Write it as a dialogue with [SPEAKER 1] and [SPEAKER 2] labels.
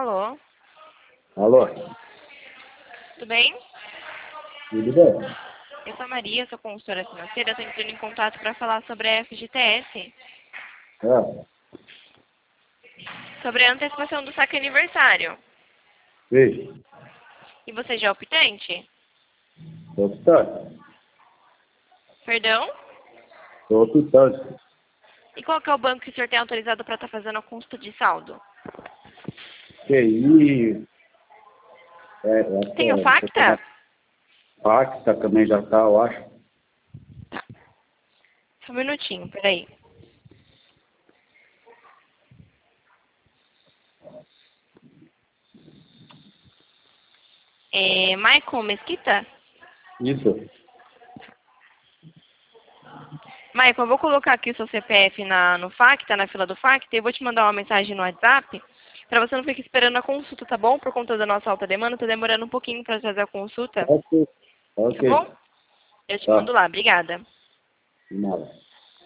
[SPEAKER 1] Alô?
[SPEAKER 2] Alô?
[SPEAKER 1] Tudo bem?
[SPEAKER 2] Tudo bem?
[SPEAKER 1] Eu sou a Maria, sou consultora financeira. Estou entrando em contato para falar sobre a FGTS.
[SPEAKER 2] Ah,
[SPEAKER 1] Sobre a antecipação do saque aniversário.
[SPEAKER 2] veja.
[SPEAKER 1] E você já é optante?
[SPEAKER 2] Sou optante.
[SPEAKER 1] Perdão?
[SPEAKER 2] Sou optante.
[SPEAKER 1] E qual que é o banco que o senhor tem autorizado para estar fazendo a consulta de saldo?
[SPEAKER 2] QI.
[SPEAKER 1] Tem o Facta?
[SPEAKER 2] Facta também já tá, eu acho.
[SPEAKER 1] Só um minutinho, peraí. Michael Mesquita?
[SPEAKER 2] Isso.
[SPEAKER 1] Michael, eu vou colocar aqui o seu CPF no Facta, na fila do Facta, e eu vou te mandar uma mensagem no WhatsApp, para você não ficar esperando a consulta, tá bom? Por conta da nossa alta demanda, tá demorando um pouquinho para fazer a consulta,
[SPEAKER 2] Ok.
[SPEAKER 1] tá bom?
[SPEAKER 2] Ok.
[SPEAKER 1] Eu te
[SPEAKER 2] Tá.
[SPEAKER 1] mando lá, obrigada.
[SPEAKER 2] De nada.